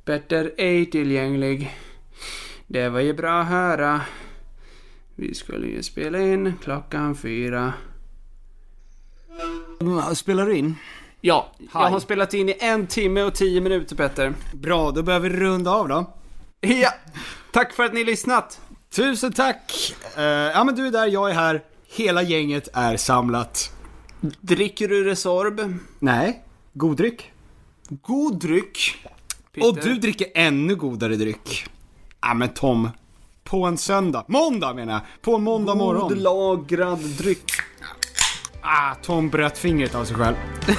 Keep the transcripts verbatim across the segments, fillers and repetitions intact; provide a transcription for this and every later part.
Petter ej tillgänglig. Det var ju bra att höra. Vi skulle ju spela in klockan fyra. Spelar du in? Ja, jag har spelat in i en timme och tio minuter, Petter. Bra, då behöver vi runda av då. Ja, tack för att ni lyssnat. Tusen tack. uh, Ja men du är där, jag är här. Hela gänget är samlat. Dricker du Resorb? Nej, god dryck. God dryck, Peter. Och du dricker ännu godare dryck. Ja men Tom, på en söndag, måndag menar jag. På en måndag God morgon. God lagrad dryck. Ah, Tom bröt fingret av sig själv.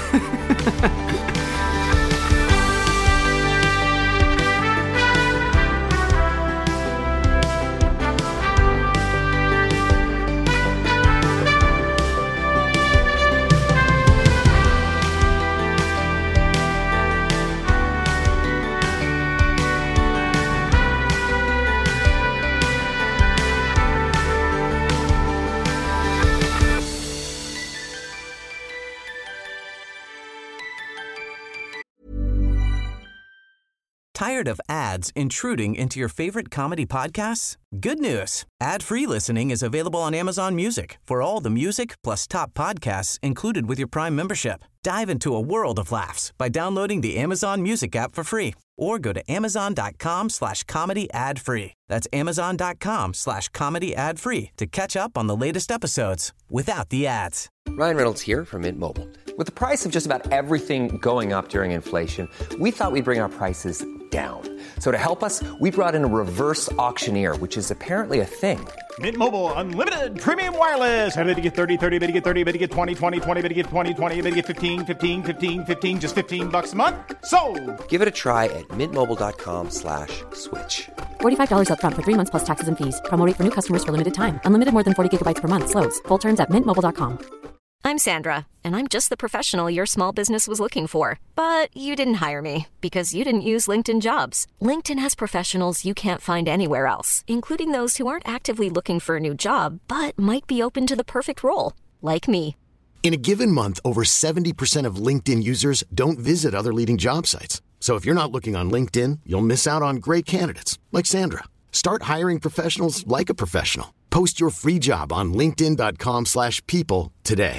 Tired of ads intruding into your favorite comedy podcasts? Good news. Ad-free listening is available on Amazon Music for all the music plus top podcasts included with your Prime membership. Dive into a world of laughs by downloading the Amazon Music app for free or go to amazon.com slash comedy ad free. That's amazon.com slash comedy ad free to catch up on the latest episodes without the ads. Ryan Reynolds here from Mint Mobile. With the price of just about everything going up during inflation, we thought we'd bring our prices down. So to help us, we brought in a reverse auctioneer, which is apparently a thing. Mint Mobile Unlimited Premium Wireless. How to get thirty, thirty, how to get thirty, how to get twenty, twenty, twenty, how to get twenty, twenty, how to get fifteen, fifteen, fifteen, fifteen, just fifteen bucks a month? Sold! Give it a try at mintmobile.com slash switch. forty-five dollars up front for three months plus taxes and fees. Promo rate for new customers for limited time. Unlimited more than forty gigabytes per month. Slows full terms at mint mobile dot com. I'm Sandra, and I'm just the professional your small business was looking for. But you didn't hire me because you didn't use LinkedIn Jobs. LinkedIn has professionals you can't find anywhere else, including those who aren't actively looking for a new job, but might be open to the perfect role, like me. In a given month, over seventy percent of LinkedIn users don't visit other leading job sites. So if you're not looking on LinkedIn, you'll miss out on great candidates like Sandra. Start hiring professionals like a professional. Post your free job on linkedin.com slash people today.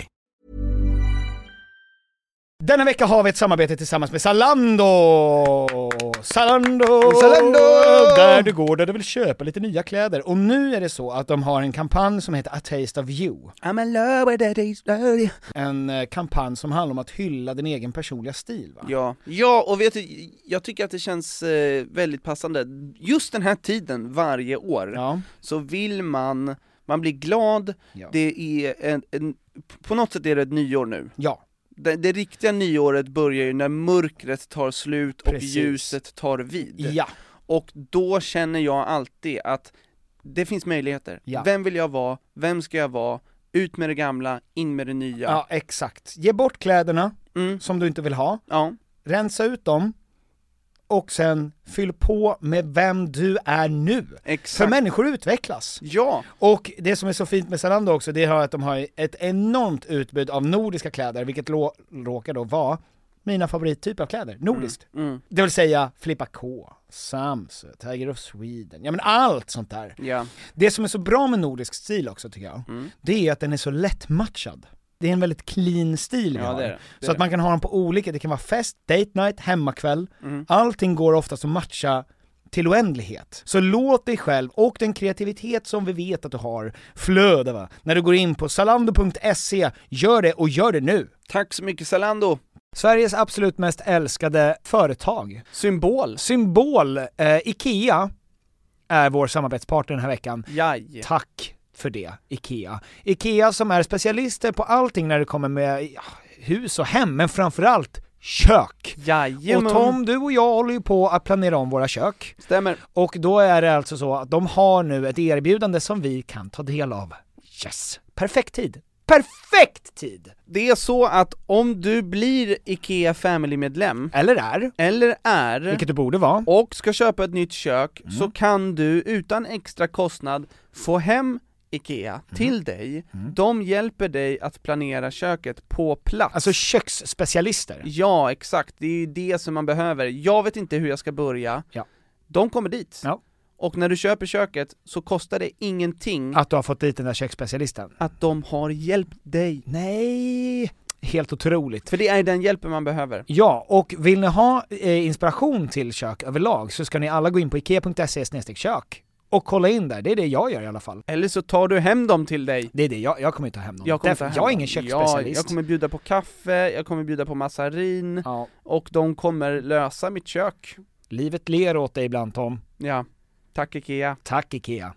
Denna vecka har vi ett samarbete tillsammans med Zalando. Zalando. Zalando. Där du går där du vill köpa lite nya kläder. Och nu är det så att de har en kampanj som heter A Taste of You. I'm in love with a taste of you. En eh, kampanj som handlar om att hylla din egen personliga stil, va? Ja, ja och vet du, jag tycker att det känns eh, väldigt passande. Just den här tiden varje år, Ja. så vill man, man blir glad. Ja. Det är en, en, på något sätt är det ett nyår nu. Ja. Det, det riktiga nyåret börjar ju när mörkret tar slut och Precis. ljuset tar vid. Ja. Och då känner jag alltid att det finns möjligheter. Ja. Vem vill jag vara? Vem ska jag vara? Ut med det gamla, in med det nya. Ja, exakt. Ge bort kläderna Mm. som du inte vill ha. Ja. Rensa ut dem. Och sen fyll på med vem du är nu. Exakt. För människor utvecklas. Ja. Och det som är så fint med Zalando också, det är att de har ett enormt utbud av nordiska kläder, vilket lå- råkar då vara mina favorittyper av kläder, nordiskt. Mm. Mm. Det vill säga Filippa K, Samsö, Tiger of Sweden, ja men allt sånt där. Ja. Det som är så bra med nordisk stil också tycker jag, Mm. det är att den är så lättmatchad. Det är en väldigt clean stil vi Ja, har. det är det. Det Så är att man kan ha dem på olika, det kan vara fest, date night, hemmakväll. Mm. Allting går oftast att matcha till oändlighet. Så låt dig själv och den kreativitet som vi vet att du har flöda, va? När du går in på zalando punkt se, gör det och gör det nu. Tack så mycket Zalando. Sveriges absolut mest älskade företag. Symbol. Symbol. Eh, Ikea är vår samarbetspartner den här veckan. Jaj. Tack för det, Ikea. Ikea som är specialister på allting när det kommer med ja, hus och hem, men framförallt kök. Jajamän. Och Tom, du och jag håller ju på att planera om våra kök. Stämmer. Och då är det alltså så att de har nu ett erbjudande som vi kan ta del av. Yes! Perfekt tid! Perfekt tid! Det är så att om du blir Ikea Family-medlem Eller är, eller är vilket du borde vara, och ska köpa ett nytt kök, mm. så kan du utan extra kostnad få hem IKEA mm. till dig. Mm. De hjälper dig att planera köket på plats. Alltså köksspecialister. Ja, exakt. Det är ju det som man behöver. Jag vet inte hur jag ska börja. Ja. De kommer dit. Ja. Och när du köper köket så kostar det ingenting Att du har fått dit den där köksspecialisten. att de har hjälpt dig. Nej, helt otroligt. För det är den hjälpen man behöver. Ja, och vill ni ha eh, inspiration till kök överlag så ska ni alla gå in på ikea punkt se slash kök och kolla in där. Det är det jag gör i alla fall. Eller så tar du hem dem till dig. Det är det, jag, jag kommer inte ta hem dem. Jag, kommer Därför, ta hem jag är dem. ingen köksspecialist. Ja, jag kommer bjuda på kaffe, jag kommer bjuda på massarin. Ja. Och de kommer lösa mitt kök. Livet ler åt dig ibland, Tom. Ja, tack IKEA. Tack IKEA.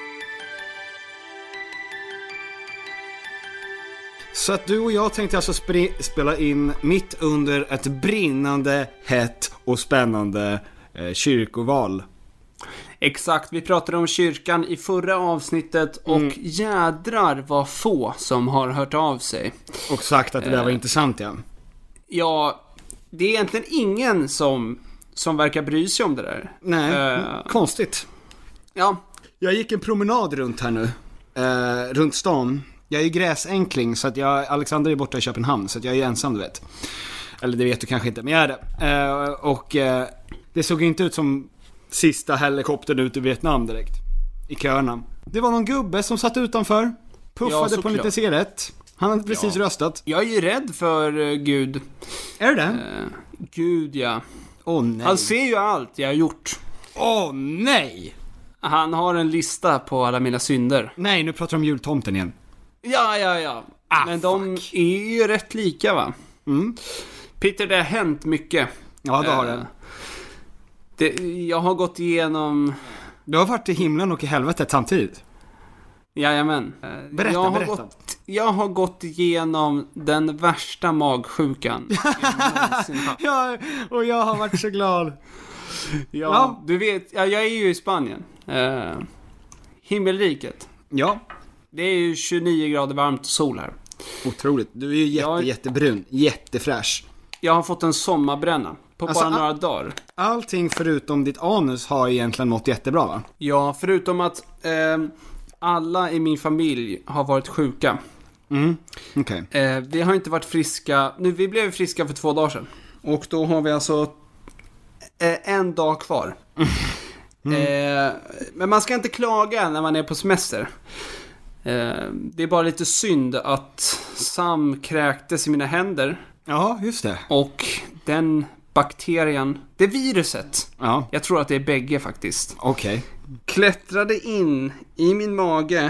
Så att du och jag tänkte alltså spri- spela in mitt under ett brinnande, hett och spännande eh, kyrkoval. Exakt, vi pratade om kyrkan i förra avsnittet och Mm. jädrar vad få som har hört av sig. Och sagt att det där var Eh. intressant, ja. Ja, det är egentligen ingen som, som verkar bry sig om det där. Nej, Eh. konstigt. Ja, Jag gick en promenad runt här nu, eh, runt stan. Jag är ju gräsänkling så att jag, Alexander är borta i Köpenhamn så att jag är ensam, du vet. Eller det vet du kanske inte, men jag är det. Eh, och eh, det såg inte ut som sista helikoptern ut i Vietnam direkt. I köerna. Det var någon gubbe som satt utanför, Ja, puffade på en såklart. liten cigarett. Han hade precis Ja. röstat. jag är ju rädd för uh, Gud. Är det det? Uh, Gud, ja. Åh nej. Han ser ju allt jag har gjort. Åh nej. Han har en lista på alla mina synder. Nej, nu pratar de om jultomten igen. Ja, ja, ja. Ah, Men de fuck. är ju rätt lika, va? Mm. Peter, det har hänt mycket. Ja, det har Eh, det. det. Jag har gått igenom... Du har varit i himlen och i helvetet samtidigt. Jajamän. Eh, Berätta, jag har berätta. Gått, jag har gått igenom den värsta magsjukan jag någonsin haft. Ja, och jag har varit så glad. Ja, Ja. du vet, ja, jag är ju i Spanien. Eh, himmelriket. Ja, Det är ju tjugonio grader varmt och sol här. otroligt. Du är ju jätte, Jag- jättebrun. Jättefräsch. Jag har fått en sommarbränna på Alltså, bara a- några dagar. Allting förutom ditt anus har egentligen mått jättebra, va? Ja, förutom att eh, alla i min familj har varit sjuka. Mm, okej. Eh, vi har inte varit friska. Nu, vi blev friska för två dagar sedan. Och då har vi alltså eh, en dag kvar. Eh, men man ska inte klaga när man är på semester. Eh, det är bara lite synd att Sam kräktes i mina händer. Ja, just det. Och den bakterien, det viruset, Ja, jag tror att det är bägge faktiskt, okej. klättrade in i min mage.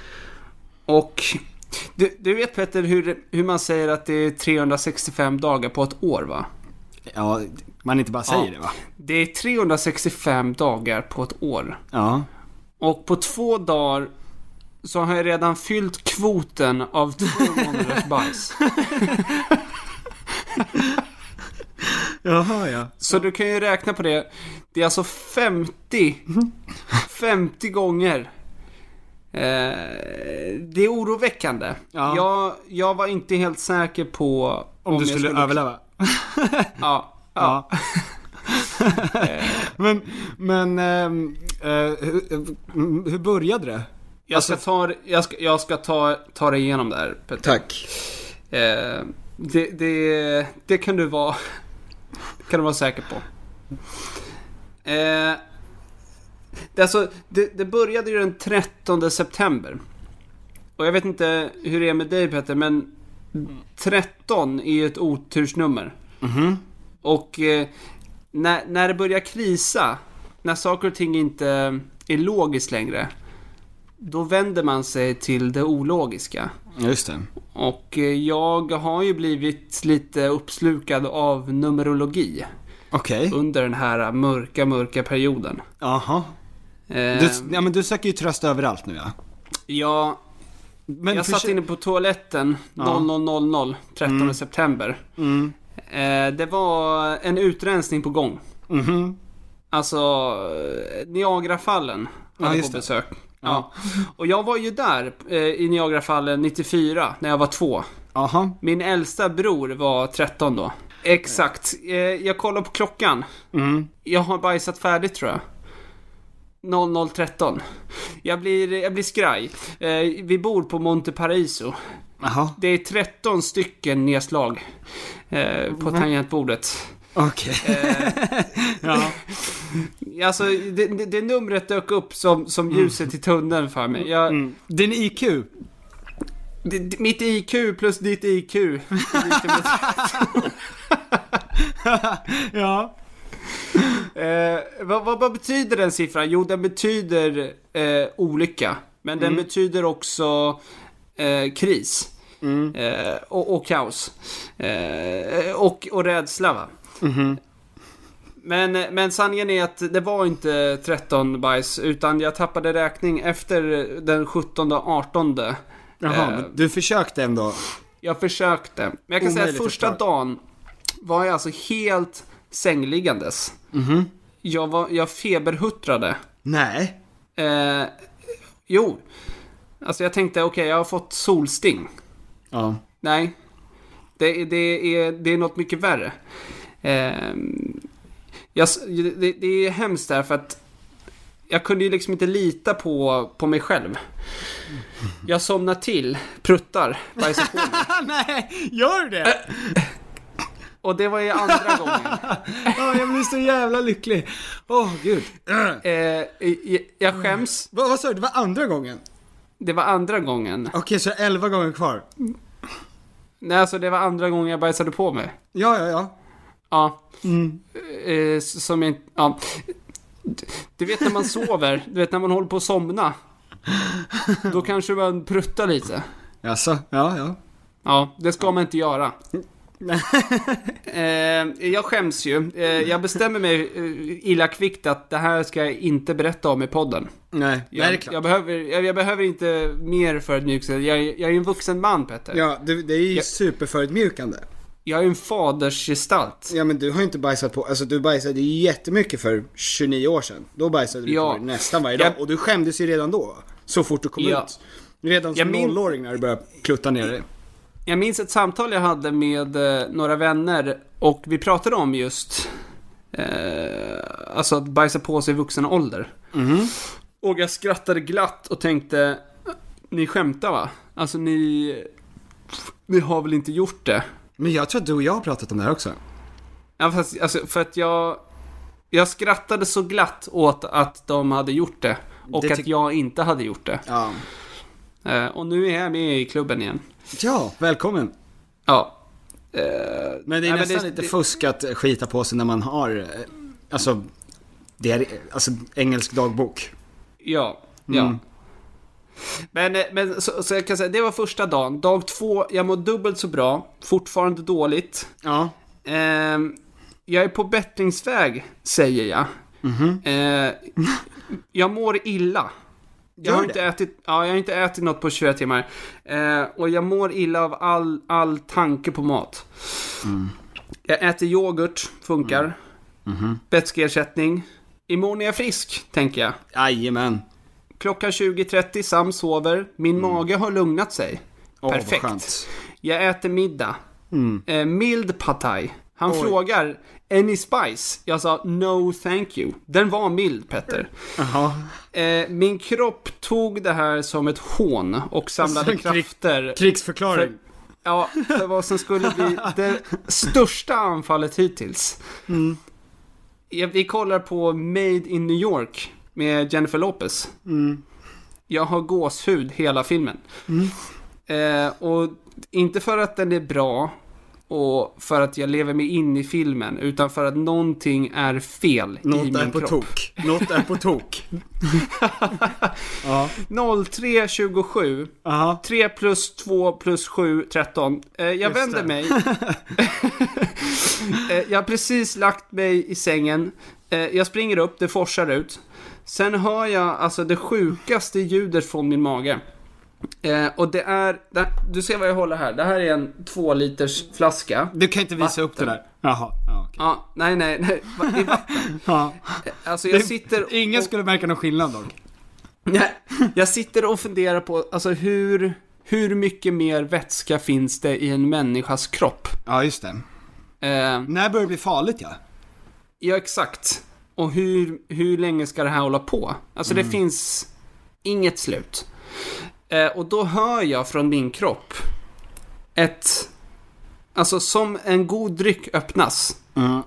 Och du, du vet Petter hur, hur man säger att det är trehundrasextiofem dagar på ett år, va? Ja, man inte bara säger Ja. det, va? Det är trehundrasextiofem dagar på ett år. Ja. Och på två dagar så har jag redan fyllt kvoten av två månaders bajs. Jaha, ja. Så du kan ju räkna på det. Det är alltså femtio femtio gånger. Eh, det är oroväckande. Ja. Jag, jag var inte helt säker på Om, du jag skulle, överleva. Ja, ja. Ja. men, men, ehm, eh, hur, hur började det? Jag ska, ta, jag ska, jag ska ta, ta dig igenom det här, Petter. Tack. Eh, det, det, det kan du vara kan du vara säker på. Eh, det, alltså, det, det började ju den trettonde september. Och jag vet inte hur det är med dig, Petter, men tretton är ju ett otursnummer. Mhm. Och eh, när, när det börjar krisa, när saker och ting inte är logiskt längre, då vänder man sig till det ologiska. Just det. Och eh, jag har ju blivit lite uppslukad av numerologi Okej. under den här mörka, mörka perioden. Jaha. Eh, Du, ja, men du söker ju tröst överallt nu, ja. jag Men jag för- satt inne på toaletten Ja. noll noll noll noll trettonde Mm. september. Mm. Eh, det var en utrensning på gång. Mhm. Alltså eh, Niagarafallen Ja, hade just på det. besök. Ja. Ja. Och jag var ju där eh, i Niagarafallen nittiofyra när jag var två. Aha. Min äldsta bror var tretton då. Exakt. Eh, jag kollar på klockan. Mm. Jag har bajsat färdigt, tror jag. noll noll tretton. Jag blir, jag blir skraj. Eh, vi bor på Monte Paraiso. Aha. Det är tretton stycken nedslag eh, på tangentbordet. Okej. Okay. Eh, ja. Alltså, det, det, det numret dök upp som, som ljuset i tunneln för mig. Jag, mm. Din I Q? Det, det, mitt I Q plus ditt I Q. Ja. Eh, vad, vad, vad betyder den siffran? Jo, den betyder eh, olycka. Men den mm. betyder också eh, kris. Mm. Eh, och, och kaos. Eh, och, och rädsla, va? Mm-hmm. Men, men sanningen är att det var inte tretton bajs, utan jag tappade räkning efter den sjuttonde och artonde. Jaha, eh, men du försökte ändå? Jag försökte. Men jag kan Omöjligt säga att första dagen var jag alltså helt sängliggandes. Mm-hmm. Jag, var, jag feberhuttrade. Nej. Eh, jo. Alltså jag tänkte, okej, okay, jag har fått solsting. Ja. Nej. Det, det, är, det är något mycket värre. Eh, jag, det, det är hemskt där för att jag kunde ju liksom inte lita på, på mig själv. Jag somnar till, pruttar, bajsar på mig. Nej, gör det! Och det var ju andra gången. Oh, jag blir så jävla lycklig. Åh, oh, gud. Eh, jag, jag skäms. Vad, vad sa du? Det var andra gången? Det var andra gången. Okej, okay, så elva gånger kvar. Nej, alltså det var andra gången jag bajsade på mig. Ja, ja, ja. Ja. Mm. Eh, som jag, ja. Du vet när man sover, du vet när man håller på att somna. Då kanske man pruttar lite. Jaså, ja, ja. Ja, det ska man inte göra. eh, jag skäms ju. eh, Jag bestämmer mig eh, illa kvickt att det här ska jag inte berätta om i podden. Nej, jag, det är klart. jag, behöver, jag, jag behöver inte mer förödmjukelse. jag, jag är en vuxen man, Petter. Ja, det, det är ju jag, superförödmjukande. Jag är en fadersgestalt. Ja, men du har ju inte bajsat på. Alltså du bajsade ju jättemycket för tjugonio år sedan. Då bajsade du ja. på nästan varje dag. Jag, Och du skämdes ju redan då. Så fort du kom ja. ut. Redan som min... nollåring när du började klutta ner dig. Jag minns ett samtal jag hade med eh, några vänner. Och vi pratade om just eh, alltså att bajsa på sig i vuxen ålder. Mm. Och jag skrattade glatt och tänkte, ni skämtar, va? Alltså ni Ni har väl inte gjort det? Men jag tror att du och jag har pratat om det här också. Ja, fast, alltså, för att jag Jag skrattade så glatt åt att de hade gjort det. Och det ty- att jag inte hade gjort det. Ja. eh, Och nu är jag med i klubben igen. Ja, välkommen. Ja. eh, Men det är nej, nästan det, lite det, fusk att skita på sig när man har eh, Alltså Det är alltså engelsk dagbok. Ja, ja. Mm. Men, men så, så jag kan säga, det var första dagen. Dag två, jag mår dubbelt så bra. Fortfarande dåligt. Ja. eh, Jag är på bättringsväg, säger jag. Mm-hmm. eh, Jag mår illa. Jag har, inte ätit, ja, jag har inte ätit något på tjugo timmar. eh, Och jag mår illa av all, all tanke på mat. mm. Jag äter yoghurt, funkar. mm. Mm-hmm. Vätskeersättning. Imorgon är jag frisk, tänker jag. Jajamän. Klockan tjugo trettio, Sam sover. Min mm. mage har lugnat sig. oh, Perfekt. Jag äter middag. mm. eh, Mild pad thai. Han Oj. frågar, any spice? Jag sa, no thank you. Den var mild, Petter. uh-huh. eh, Min kropp tog det här som ett hån och samlade alltså, krafter. Krig, krigsförklaring. För, ja, för vad som skulle bli det största anfallet hittills. mm. ja, Vi kollar på Made in New York med Jennifer Lopez. mm. Jag har gåshud hela filmen. mm. eh, Och inte för att den är bra och för att jag lever mig in i filmen, utan för att någonting är fel Något i min är på kropp. tok. Något är på tok. Ja. noll tre tjugosju. Aha. tre plus två plus sju, tretton. eh, Jag Just vänder det. mig. eh, Jag har precis lagt mig i sängen. eh, Jag springer upp, det forsar ut. Sen hör jag alltså det sjukaste ljudet från min mage. Eh, och det är det, du ser vad jag håller här. Det här är en två liters flaska. Du kan inte visa vatten. Upp det där. Jaha, ja, okay. Ja, nej, nej, nej. Det är vatten. Ja. Alltså jag det, sitter Ingen och, skulle märka någon skillnad dock. Nej, jag sitter och funderar på alltså hur, hur mycket mer vätska finns det i en människas kropp. Ja, just det. eh, När börjar det bli farligt, ja? Ja, exakt. Och hur, hur länge ska det här hålla på? Alltså mm. det finns inget slut. Eh, och då hör jag från min kropp ett, alltså som en god dryck öppnas. Mm.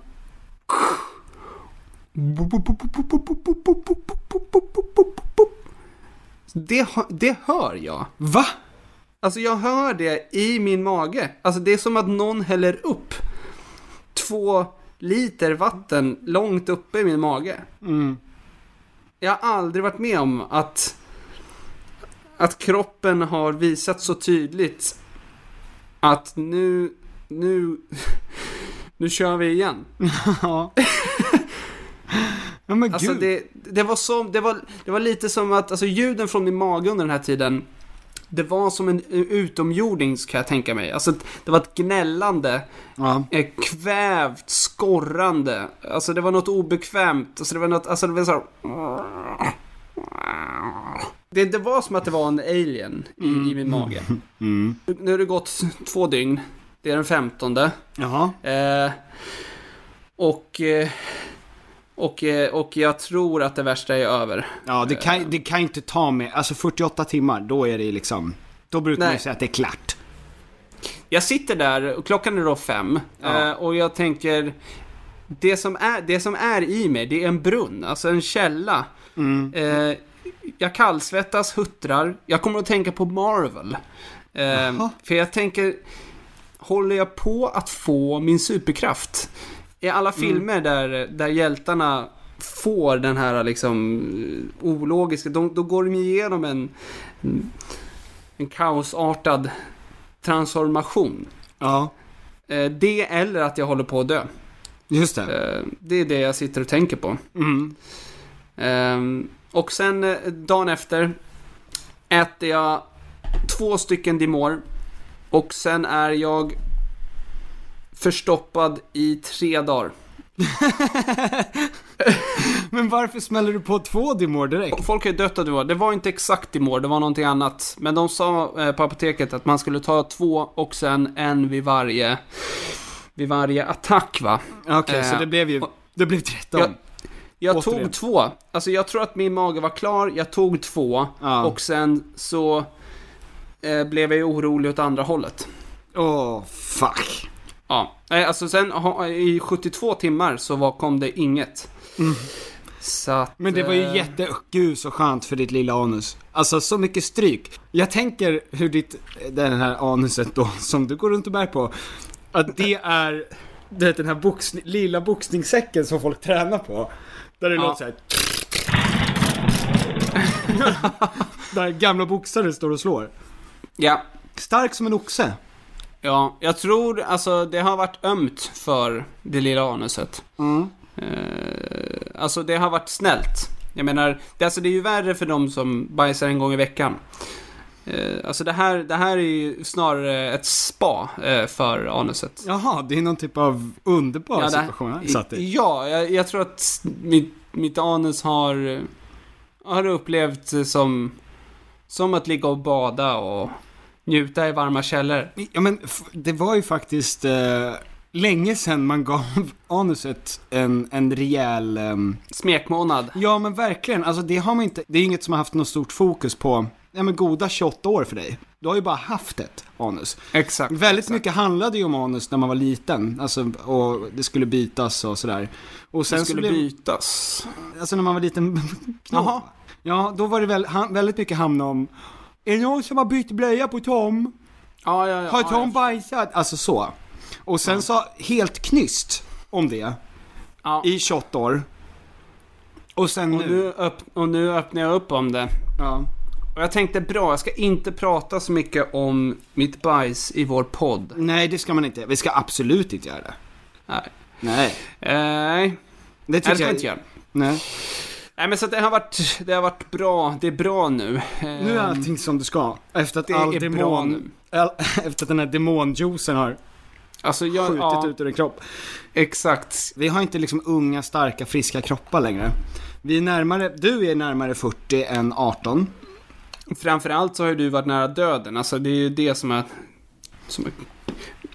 Det, det hör jag. Va? Alltså jag hör det i min mage. Alltså det är som att någon häller upp två liter vatten långt uppe i min mage. Mm. Jag har aldrig varit med om att att kroppen har visat så tydligt att nu nu nu kör vi igen. Ja. Ja, men alltså Gud. det, det var som det var det var lite som att alltså ljuden från min mage under den här tiden, det var som en utomjording, kan jag tänka mig. Alltså det var ett gnällande, ja. Kvävt, skorrande. Alltså det var något obekvämt. Alltså det var något, alltså det var så här... det, det var som att det var en alien i, mm. i min mage. Mm. Nu har det gått två dygn. Det är den femtonde. Jaha. Eh, och... Eh, Och, och jag tror att det värsta är över. Ja, det kan, det kan inte ta med. Alltså fyrtioåtta timmar, då är det liksom. Då brukar man säga att det är klart. Jag sitter där och klockan är då fem. Ja. Och jag tänker, det som, är, det som är i mig, det är en brunn. Alltså en källa. Mm. eh, Jag kallsvettas, huttrar. Jag kommer att tänka på Marvel. eh, För jag tänker, håller jag på att få min superkraft? I alla filmer mm. där, där hjältarna får den här liksom ologiska, då, då går de igenom en en kaosartad transformation. Ja. Det eller att jag håller på att dö. Just det. Det är det jag sitter och tänker på. Mm. Och sen dagen efter äter jag två stycken Dimor. Och sen är jag förstoppad i tre dagar. Men varför smäller du på två Dimor direkt? Folk har dött av Dimor. Det var inte exakt Dimor, det var någonting annat. Men de sa eh, på apoteket att man skulle ta två och sen en vid varje vid varje attack, va? Okej, okay, eh, så det blev ju det blev tretton. Jag, jag tog två. Alltså jag tror att min mage var klar. Jag tog två ja. Och sen så eh, blev jag orolig åt andra hållet. Åh, oh, fuck. Ja, alltså sen i sjuttiotvå timmar så var, kom det inget. Mm. Så att, men det var ju äh... jätte, gud så skönt för ditt lilla anus. Alltså så mycket stryk. Jag tänker hur ditt, den här anuset då, som du går runt och bär på, att det är det, den här boxning, lilla boxningssäcken som folk tränar på. Där det ja. Låter så här. Där gamla boxare står och slår. Ja. Stark som en oxe. Ja, jag tror, alltså det har varit ömt för det lilla anuset. Mm. Eh, alltså det har varit snällt. Jag menar, det, alltså, det är ju värre för dem som bajsar en gång i veckan. Eh, alltså det här, det här är ju snarare ett spa eh, för anuset. Jaha, det är någon typ av underbar ja, situation. Det, ja, jag, jag tror att mitt, mitt anus har, har upplevt som, som att ligga och bada och njuta i varma källor. Ja, men det var ju faktiskt eh, länge sedan man gav anuset en, en rejäl eh, smekmånad. Ja, men verkligen. Alltså det har man inte, det är inget som har haft något stort fokus på. Ja, men goda tjugoåtta år för dig. Du har ju bara haft ett anus. Exakt. Väldigt exakt. mycket handlade ju om anus när man var liten. Alltså, och det skulle bytas och sådär. Och sen det skulle så blev, bytas. Alltså när man var liten. Jaha. Ja, då var det väl, väldigt mycket hamna om. Är det någon som har bytt blöja på Tom? Ja, ja, ja. Har Tom ja, bajsat? Alltså så. Och sen ja. Så helt knyst om det. Ja. I tjugoåtta år. Och sen och nu. nu öpp- och nu öppnar jag upp om det. Ja. Och jag tänkte bra, jag ska inte prata så mycket om mitt bajs i vår podd. Nej, det ska man inte. Vi ska absolut inte göra det. Nej. Nej. Nej. Det tycker jag jag inte göra. Nej. Nej, men så att det har varit det har varit bra. Det är bra nu. Nu är allting som det ska. Efter att det all är demon, bra nu. Efter att den här demonjuicen har alltså jag, skjutit ja, ut ur en kropp. Exakt. Vi har inte liksom unga, starka, friska kroppar längre. Vi är närmare, du är närmare fyrtio än arton. Framförallt så har ju du varit nära döden. Alltså det är ju det som är, som är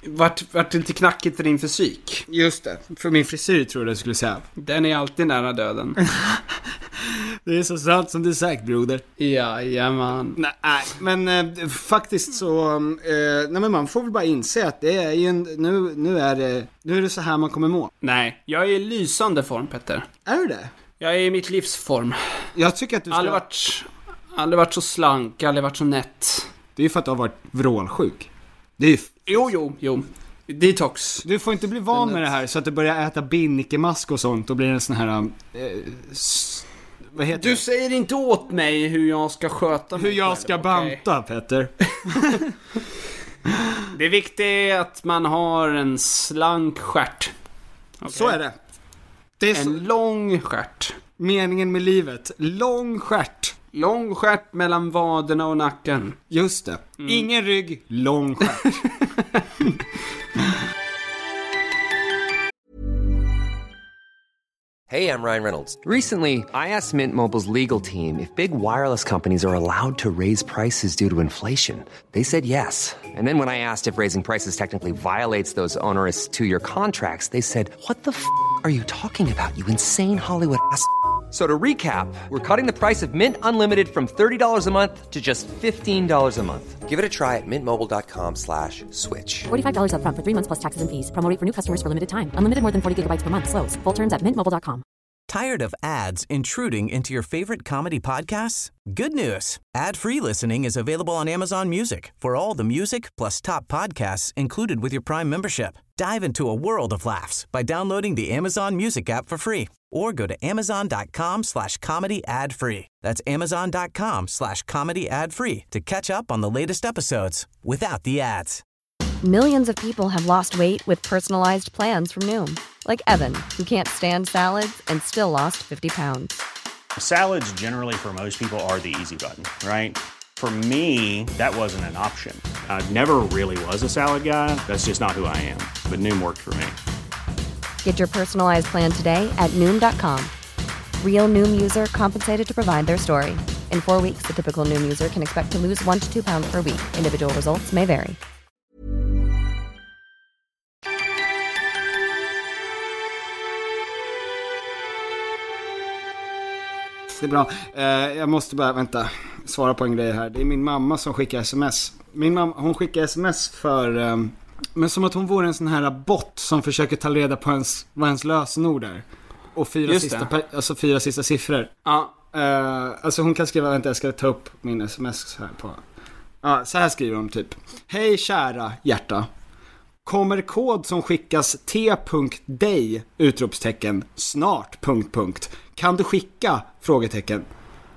vart, vart lite knackigt för din fysik. Just det, för min frisyr tror jag det skulle säga. Den är alltid nära döden. Det är så sant som du sagt, broder. Jajamän. Nej, men eh, faktiskt så eh, nej men man får väl bara inse att det är ju en, nu, nu är det nu är det så här man kommer må. Nej, jag är i lysande form, Petter. Är du det? Jag är i mitt livsform. Jag tycker att du ska... Aldrig varit, aldrig varit så slank, aldrig varit så nätt. Det är ju för att du har varit vrålsjuk. Det är ju... Jo, jo, jo. Detox. Du får inte bli van med det här så att du börjar äta binnikemask och sånt och blir en sån här... Eh, s- vad heter Du det? säger inte åt mig hur jag ska sköta mig. Hur jag ska banta, okay. Petter. Det är viktigt att man har en slank stjärt. Okay. Så är det. Det är en så... lång stjärt. Meningen med livet. Lång stjärt. Lång stjärt mellan vaderna och nacken. Just det. Mm. Ingen rygg, lång stjärt. Hey, I'm Ryan Reynolds. Recently, I asked Mint Mobile's legal team if big wireless companies are allowed to raise prices due to inflation. They said yes. And then when I asked if raising prices technically violates those onerous two-year contracts, they said, "What the f*** are you talking about, you insane Hollywood ass?" So to recap, we're cutting the price of Mint Unlimited from thirty dollars a month to just fifteen dollars a month. Give it a try at mintmobile.com slash switch. forty-five dollars up front for three months plus taxes and fees. Promo rate for new customers for limited time. Unlimited more than forty gigabytes per month. Slows full terms at mint mobile dot com. Tired of ads intruding into your favorite comedy podcasts? Good news. Ad-free listening is available on Amazon Music for all the music plus top podcasts included with your Prime membership. Dive into a world of laughs by downloading the Amazon Music app for free or go to amazon.com slash comedy ad free. That's amazon.com slash comedy ad free to catch up on the latest episodes without the ads. Millions of people have lost weight with personalized plans from Noom. Like Evan, who can't stand salads and still lost fifty pounds. Salads generally for most people are the easy button, right? For me, that wasn't an option. I never really was a salad guy. That's just not who I am. But Noom worked for me. Get your personalized plan today at Noom dot com. Real Noom user compensated to provide their story. In four weeks, the typical Noom user can expect to lose one to two pounds per week. Individual results may vary. Det är bra. Eh, jag måste bara, vänta, svara på en grej här. Det är min mamma som skickar sms. Min mamma, hon skickar sms för... Um, men som att hon vore en sån här bot som försöker ta reda på ens, vad ens lösenord är. Och fyra sista, alltså fyra sista siffror. Ja. Uh, alltså hon kan skriva, vänta jag ska ta upp min sms här på. Ja, uh, så här skriver hon typ. Hej kära hjärta. Kommer kod som skickas t.dig utropstecken snart punkt punkt. Kan du skicka frågetecken?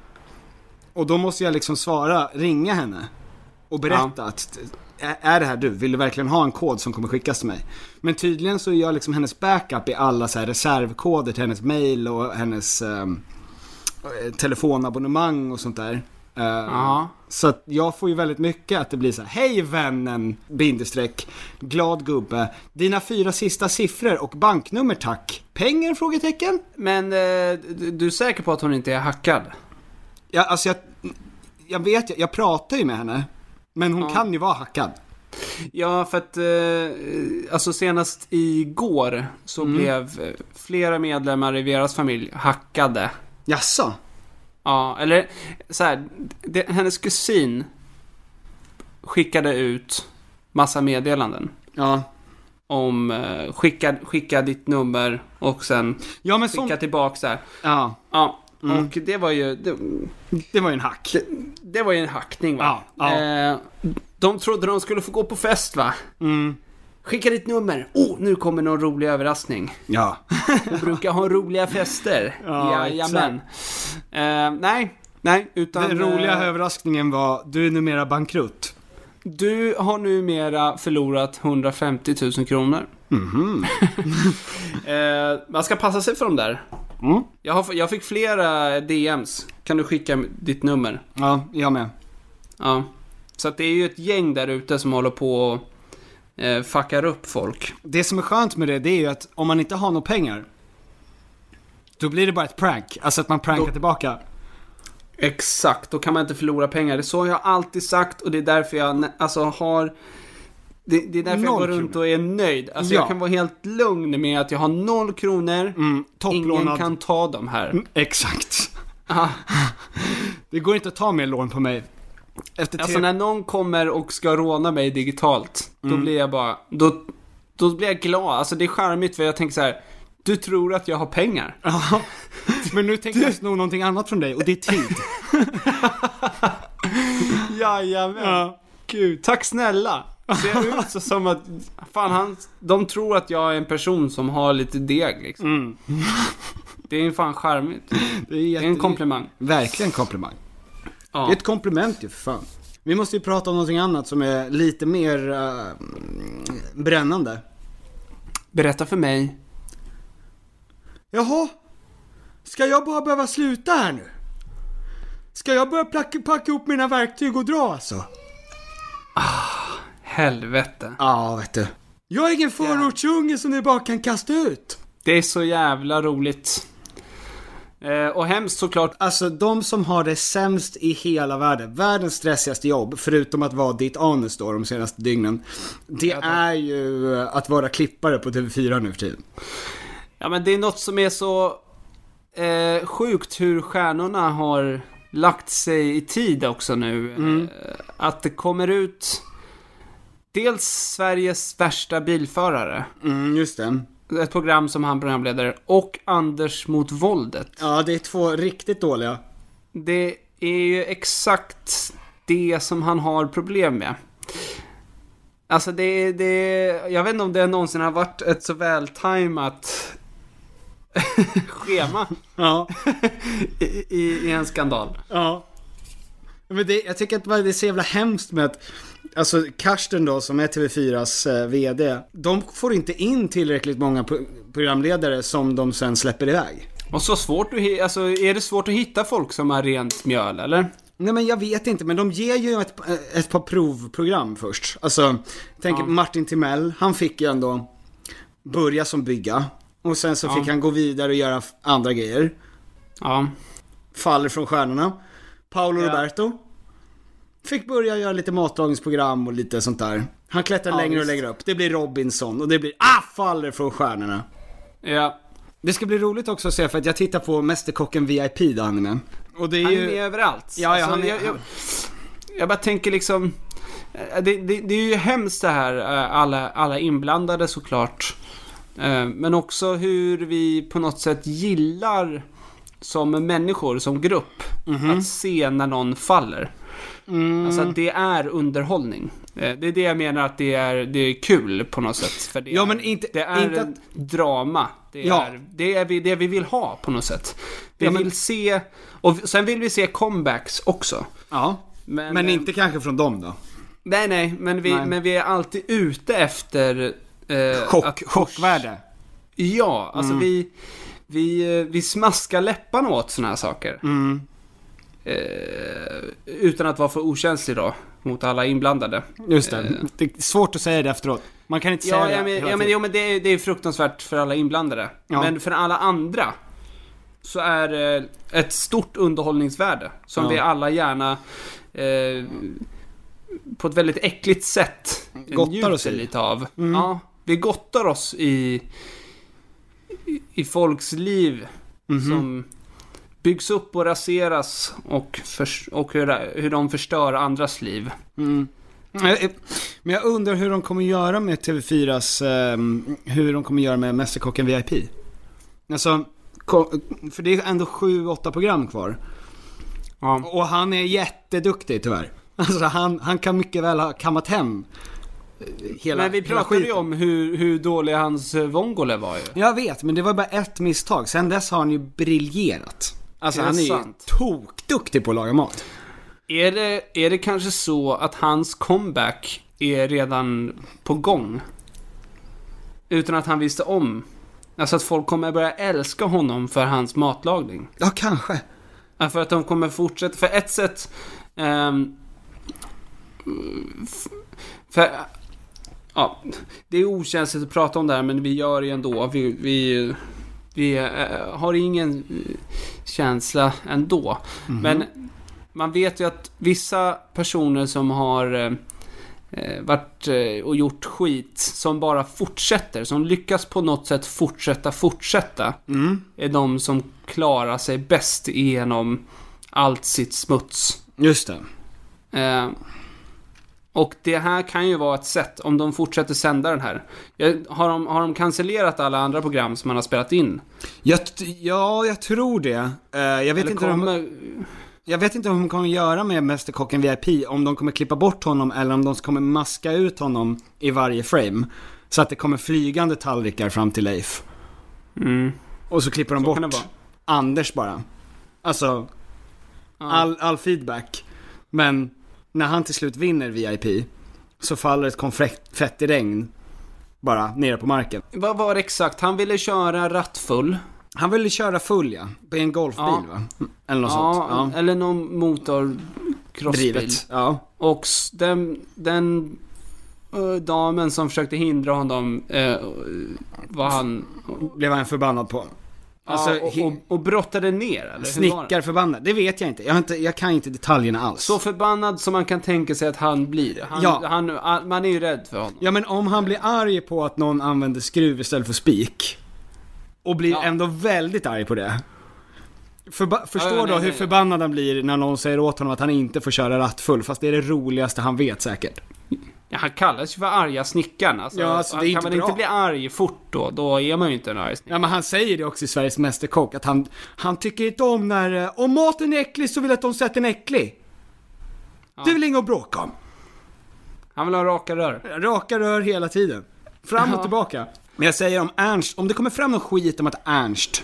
Och då måste jag liksom svara, ringa henne och berätta ja. att är det här du? Vill du verkligen ha en kod som kommer skickas till mig? Men tydligen så är jag liksom hennes backup i alla så här reservkoder till hennes mail och hennes um, telefonabonnemang och sånt där. Uh, ja. Så att jag får ju väldigt mycket att det blir så här: hej vännen, bindestreck, glad gubbe, dina fyra sista siffror och banknummer tack. Pengar, frågetecken? Men eh, du, du är säker på att hon inte är hackad? Ja, alltså jag, jag vet, jag, jag pratar ju med henne. Men hon ja. kan ju vara hackad. Ja, för att eh, alltså senast igår så mm. blev flera medlemmar i deras familj hackade. Jaså? Ja, eller så här, det, hennes kusin skickade ut massa meddelanden. Ja. Om eh, skicka, skicka ditt nummer och sen ja, men skicka som... tillbaka så här. Ja. Ja. Mm. Och det var ju det, det var ju en hack. Det, det var ju en hackning va. Ja, ja. Eh, de trodde de skulle få gå på fest va. Mm. Skicka ditt nummer. Oh, nu kommer någon rolig överraskning. Ja. Du brukar ha roliga fester. Ja, jajamän. Eh, nej, nej utan den roliga eh, överraskningen var du är numera bankrutt. Du har numera förlorat hundrafemtio tusen kronor. Mhm. eh, man ska passa sig för dem där. Mm. Jag, har, jag fick flera D M's. Kan du skicka ditt nummer? Ja, jag med. Ja. Så att det är ju ett gäng där ute som håller på och eh, fuckar upp folk. Det som är skönt med det, det är ju att om man inte har några pengar, då blir det bara ett prank. Alltså att man prankar då... tillbaka. Exakt, då kan man inte förlora pengar. Det är så jag har alltid sagt och det är därför jag alltså har Det, det är därför jag går runt och är nöjd. Alltså ja. jag kan vara helt lugn med att jag har noll kronor. Mm, ingen kan ta dem här. Mm, exakt. Ah. Det går inte att ta mer lån på mig. Efter tre... Alltså när någon kommer och ska råna mig digitalt, mm. då blir jag bara, då, då blir jag glad. Alltså det är charmigt för jag tänker så här: du tror att jag har pengar. Ja. Men nu tänker jag sno någonting annat från dig, och det är tid. Jajamän. Ja. Gud, tack snälla. Ser ut så som att fan, han, de tror att jag är en person som har lite deg liksom. Mm. Det är fan charmigt. Det är, jätte... det är en komplimang. Verkligen komplimang. Ja. Det är ett kompliment ju för fan. Vi måste ju prata om någonting annat som är lite mer uh, brännande. Berätta för mig. Jaha. Ska jag bara behöva sluta här nu? Ska jag börja packa, packa upp mina verktyg och dra alltså? Ah, helvete. Ja, vet du. Jag är ingen förortsunge som ni bara kan kasta ut. Det är så jävla roligt. Eh, och hemskt såklart. Alltså de som har det sämst i hela världen, världens stressigaste jobb, förutom att vara ditt anus då de senaste dygnen, det är ju att vara klippare på T V fyra nu för tiden. Ja, men det är något som är så eh, sjukt hur stjärnorna har lagt sig i tid också nu. Mm. Eh, att det kommer ut dels Sveriges värsta bilförare. Mm, just det. Ett program som han programledare. Och Anders mot våldet. Ja, det är två riktigt dåliga. Det är ju exakt det som han har problem med. Alltså det, det jag vet inte om det någonsin har varit ett så vältajmat schema. Ja. I, i, I en skandal. Ja. Men det, jag tycker att det är så jävla hemskt med att alltså Karsten då, som är T V fyras eh, vd, de får inte in tillräckligt många pro- programledare som de sen släpper iväg. Och så svårt att, alltså, är det svårt att hitta folk som har rent mjöl, eller? Nej, men jag vet inte, men de ger ju ett, ett par provprogram först. Alltså, tänk ja. Martin Timell, han fick ju ändå börja som bygga. Och sen så ja. fick han gå vidare och göra andra grejer. Ja. Faller från stjärnorna. Paolo ja. Roberto fick börja göra lite matlagningsprogram och lite sånt där. Han klättrar ja, längre visst. och längre upp. Det blir Robinson och det blir ah, faller från stjärnorna. Ja. Det ska bli roligt också att se, för att jag tittar på Mästerkocken V I P där han är med. Och det är han ju... är med överallt. Ja, ja, alltså, han är... jag, jag, jag bara tänker liksom... Det, det, det är ju hemskt det här, alla, alla inblandade såklart. Men också hur vi på något sätt gillar som människor, som grupp, mm-hmm. att se när någon faller. Mm. Alltså att det är underhållning. Det är det jag menar, att det är, det är kul på något sätt. För det ja, är, men inte, det är inte att... drama. Det är, ja. det är vi, det vi vill ha på något sätt. Vi ja, men... vill se, och sen vill vi se comebacks också. Ja, men, men inte äh, kanske från dem då. Nej, nej, men vi, nej. Men vi är alltid ute efter eh, Chock, att, chockvärde. Ja, alltså mm. vi, vi, vi smaskar läpparna åt såna här saker. Mm. Eh, utan att vara för okänslig då mot alla inblandade. Just det, eh. det är svårt att säga det efteråt. Man kan inte ja, säga ja, det. Men, ja, men, jo, men det, är, det är fruktansvärt för alla inblandade. Ja. Men för alla andra så är det ett stort underhållningsvärde som ja. vi alla gärna eh, på ett väldigt äckligt sätt gottar oss lite av. Mm. Ja, vi gottar oss i i, i folks liv mm-hmm. som byggs upp och raseras och, för, och hur, hur de förstör andras liv. Mm. Men jag undrar hur de kommer göra med T V fyras eh, hur de kommer göra med Mästerkocken V I P. Alltså, för det är ändå sju, åtta program kvar. Ja. Och han är jätteduktig tyvärr. Alltså han, han kan mycket väl ha kammat hem hela. Men vi pratade ju om hur, hur dålig hans vongole var ju. Jag vet, men det var bara ett misstag. Sen dess har han ju briljerat. Alltså han är ju tokduktig på att laga mat. Är det, är det kanske så att hans comeback är redan på gång? Utan att han visste om. Alltså att folk kommer börja älska honom för hans matlagning. Ja, kanske. Ja, för att de kommer fortsätta. För ett sätt... Um, för... Ja, det är okänsligt att prata om det här, men vi gör det ändå. Vi... vi Vi äh, har ingen känsla ändå. Mm-hmm. Men man vet ju att vissa personer som har eh, varit eh, och gjort skit som bara fortsätter, som lyckas på något sätt fortsätta fortsätta Mm. är de som klarar sig bäst igenom allt sitt smuts. Just det. Eh, och det här kan ju vara ett sätt om de fortsätter sända den här. Jag, har, de, har de cancellerat alla andra program som man har spelat in? Jag, ja, jag tror det. Uh, jag vet Eller inte kommer... om... Jag vet inte vad de kommer göra med Mästerkocken V I P. Om de kommer klippa bort honom eller om de kommer maska ut honom i varje frame. Så att det kommer flygande tallrikar fram till Leif. Mm. Och så klipper de Så kan det bort vara. Anders bara. Alltså Ja. all, all feedback. Men när han till slut vinner V I P så faller ett konfettiregn bara nere på marken. Vad var det exakt? Han ville köra rattfull. Han ville köra full, ja. På en golfbil, Ja. va? Eller något Ja, sånt. Ja. eller någon motorcrossbil. Drivet. Ja. Och s- den, den uh, damen som försökte hindra honom uh, var han... Blev han förbannad på. Alltså, ja, och, och, och brottade ner, eller hur var det? Snickar förbannad. Det vet jag inte. Jag, har inte. jag kan inte detaljerna alls. Så förbannad som man kan tänka sig att han blir. Han, Ja. han, han, man är ju rädd för honom. Ja, men om han blir arg på att någon använder skruv istället för spik och blir Ja. ändå väldigt arg på det. Förba- förstår Ja, ja, då nej, hur nej. förbannad han blir när någon säger åt honom att han inte får köra rattfull, fast det är det roligaste han vet säkert. Ja, han kallas ju för arga snickaren. Alltså, Ja, alltså, det är kan inte man bra. inte bli arg fort då, då är man ju inte en arg snickare. Ja, men han säger det också i Sveriges Mästerkock, att han, han tycker inte om när, eh, om maten är äcklig så vill jag att de sätter den äcklig. Det är väl inget att bråka om. Han vill ha raka rör. Raka rör hela tiden. Fram och Ja. tillbaka. Men jag säger om Ernst, om det kommer fram någon skit om att Ernst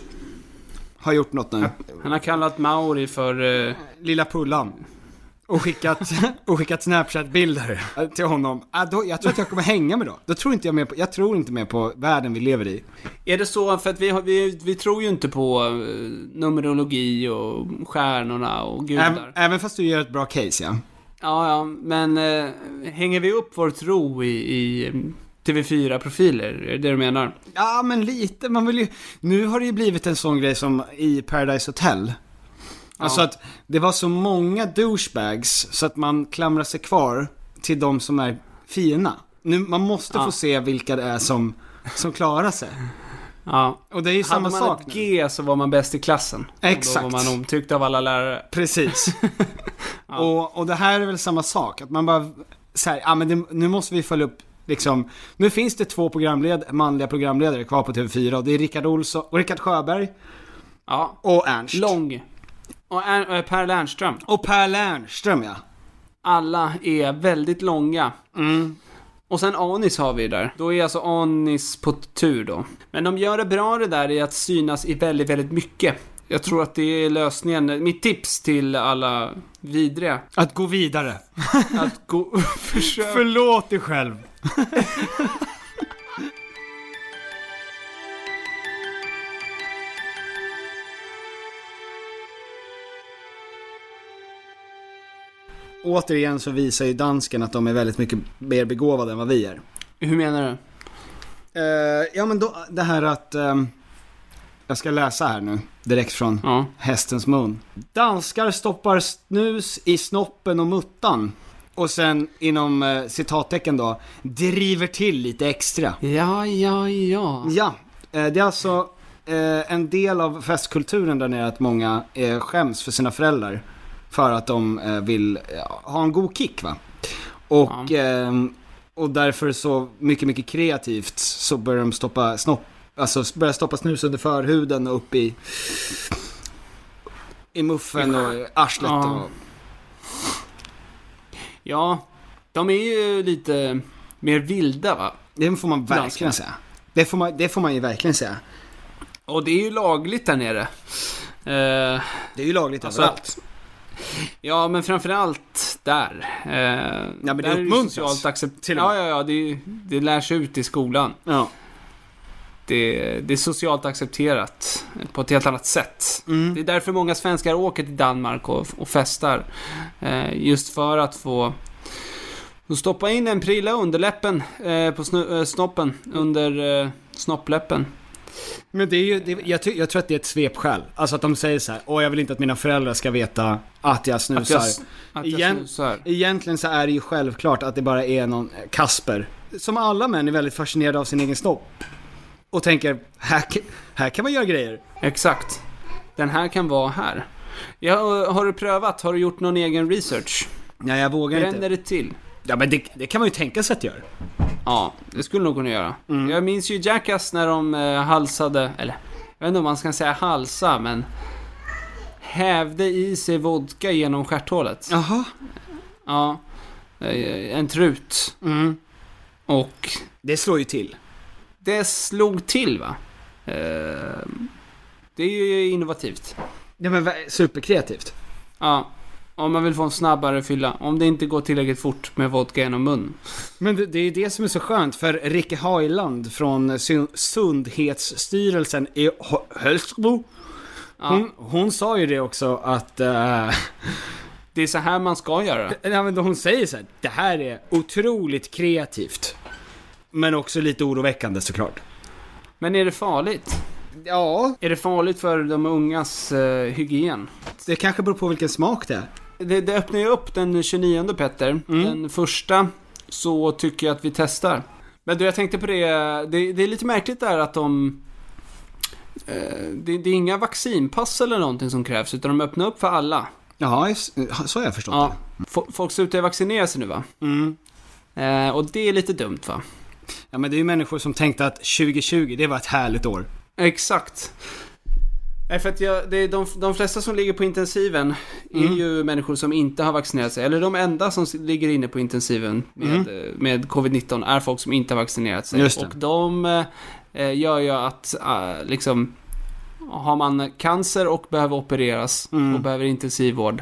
har gjort något nu. Han har kallat Mauri för... eh, Lilla Pullan. Och skickat, och skickat Snapchat-bilder till honom. Ah, då, jag tror att jag kommer hänga med då. Då tror inte jag mer på, jag tror inte mer på världen vi lever i. Är det så, för att vi, har, vi, vi tror ju inte på uh, numerologi och stjärnorna och gudar. Även, även fast du gör ett bra case, ja. Ja, ja, men uh, hänger vi upp vår tro i, i um, T V fyra-profiler? Är det det du menar? Ja, men lite. Man vill ju, nu har det ju blivit en sån grej som i Paradise Hotel. Alltså Ja. att det var så många douchebags så att man klamrar sig kvar till de som är fina. Nu, man måste Ja. få se vilka det är som, som klarar sig. Ja. Och det är ju samma Hade man sak ett nu. G så var man bäst i klassen. Exakt. Och då var man omtyckt av alla lärare. Precis. och, och det här är väl samma sak. Att man bara så här, ja men det, nu måste vi följa upp liksom, nu finns det två programled, manliga programledare kvar på T V fyra. Och det är Rickard Olsson och Rickard Sjöberg Ja. och Ernst. Lång. Och Ern- äh, Per Lernström. Och Per Lernström, ja. Alla är väldigt långa. Mm. Och sen Anis har vi där. Då är alltså Anis på tur då. Men de gör det bra det där i att synas i väldigt, väldigt mycket. Jag tror att det är lösningen. Mitt tips till alla vidriga. Att gå vidare. Att gå... försök. Förlåt dig själv. Återigen så visar ju dansken att de är väldigt mycket mer begåvade än vad vi är. Hur menar du? Uh, ja men då, det här att um, jag ska läsa här nu direkt från Ja. hästens mun. Danskar stoppar snus i snoppen och muttan. Och sen inom uh, citattecken då, driver till lite extra. Ja, ja, ja. Ja, uh, det är alltså uh, en del av festkulturen där nere att många uh, skäms för sina föräldrar. För att de uh, vill uh, ha en god kick, va? Och, Ja. uh, och därför så mycket, mycket kreativt så börjar de stoppa snopp, alltså börjar stoppa snus under förhuden och upp i i muffen och arslet. Ja. Och, Ja, de är ju lite mer vilda, va? det får man verkligen Danskarna. säga. Det får man, det får man ju verkligen säga. Och det är ju lagligt där nere. Eh, Det är ju lagligt alltså, överallt. ja, men framförallt där. Eh, ja, men det där är uppmuntras socialt accept- till och Ja, med. ja, ja. Det, det lärs ut i skolan. Ja. Det, det är socialt accepterat på ett helt annat sätt. Mm. Det är därför många svenskar åker till Danmark och, och festar. Eh, just för att få och stoppa in en prilla under läppen eh, på snu, eh, snoppen, under eh, snoppläppen. Men det är ju, det, jag, ty, jag tror att det är ett svepskäl. Alltså att de säger så här: åh, jag vill inte att mina föräldrar ska veta att jag snusar. Att jag, att jag Igen, snusar. Egentligen så är det ju självklart att det bara är någon Kasper. Som alla män är väldigt fascinerade av sin egen snopp. Och tänker, här, här kan man göra grejer. Exakt. Den här kan vara här. Ja, har du prövat? Har du gjort någon egen research? Nej, jag vågar Bränner inte. det till? Ja, men det, det kan man ju tänka sig att göra. Ja, det skulle nog kunna göra. Mm. Jag minns ju Jackass när de eh, halsade, eller jag vet inte om man ska säga halsa, men hävde i sig vodka genom stjärthålet. Jaha. Ja, eh, en trut. Mm. Och det slår ju till. Det slog till, va? Eh, det är ju innovativt. Ja, men superkreativt. Ja. Om man vill få en snabbare fylla. Om det inte går tillräckligt fort med vodka genom mun. Men det, det är det som är så skönt. För Rikke Hajland från Sundhetsstyrelsen i Hölsbo, ja. hon, hon sa ju det också att uh, det är så här man ska göra. Ja, men hon säger så här: det här är otroligt kreativt, men också lite oroväckande såklart. Men är det farligt? Ja. Är det farligt för de ungas uh, hygien? Det kanske beror på vilken smak det är. Det, det öppnar ju upp den tjugonionde, Petter. Mm. Den första så tycker jag att vi testar. Men du, jag tänkte på det. Det, det är lite märkligt där att de... Eh, det, det är inga vaccinpass eller någonting som krävs, utan de öppnar upp för alla. Ja, så har jag förstått ja. det. Folk slutar vaccinera sig nu, va? Mm. Eh, och det är lite dumt, va? Ja, men det är ju människor som tänkte att tjugo tjugo, det var ett härligt år. Exakt. Nej, för att jag, det är de, de flesta som ligger på intensiven är mm. ju människor som inte har vaccinerat sig. Eller de enda som ligger inne på intensiven med, mm. med covid nitton är folk som inte har vaccinerat sig. Och de eh, gör ju att eh, liksom, har man cancer och behöver opereras mm. och behöver intensivvård,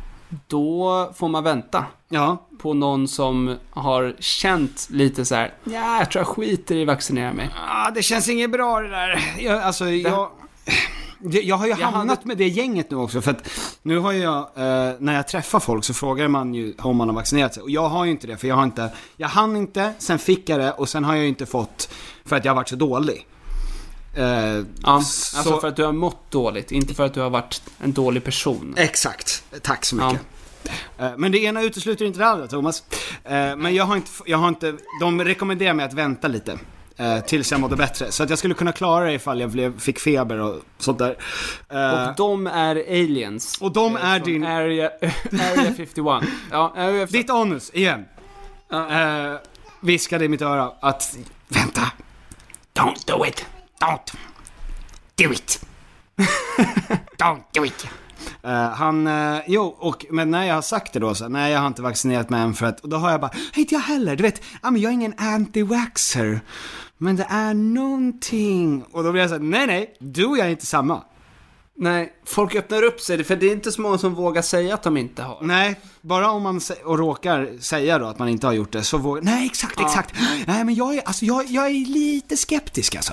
då får man vänta ja. på någon som har känt lite så här: ja, jag tror jag skiter i att vaccinera mig. Ja, det känns inget bra det där. Jag, alltså, det... jag... Jag har ju jag hamnat hade... med det gänget nu också. För att nu har jag, eh, när jag träffar folk så frågar man ju om man har vaccinerat sig. Och jag har ju inte det, för jag har inte, jag hann inte, sen fick jag det. Och sen har jag ju inte fått, för att jag har varit så dålig. eh, Ja, så... alltså för att du har mått dåligt, inte för att du har varit en dålig person. Exakt, tack så mycket. Ja. eh, Men det ena utesluter inte det andra, Thomas. eh, Men jag har, inte, jag har inte, de rekommenderar mig att vänta lite Eh, tills jag mådde bättre. Så att jag skulle kunna klara det ifall jag blev, fick feber och sånt där. eh, Och de är aliens. Och de eh, är din Area, area femtioett. Ja, area... Ditt anus, igen. uh. eh, Viskade i mitt öra att vänta. Don't do it. Don't do it. Don't do it. Uh, han, uh, jo, och, men när jag har sagt det då så, nej, jag har inte vaccinerat mig än för att, och då har jag bara, hej, inte jag heller, du vet, ja, men jag är ingen anti-vaxxer, men det är någonting, och då blir jag så här, nej, nej, du och jag är inte samma. Nej, folk öppnar upp sig, för det är inte så många som vågar säga att de inte har. Nej, bara om man och råkar säga då att man inte har gjort det, så vågar, nej, exakt, ja. exakt, nej, men jag är, alltså, jag, jag är lite skeptisk, alltså.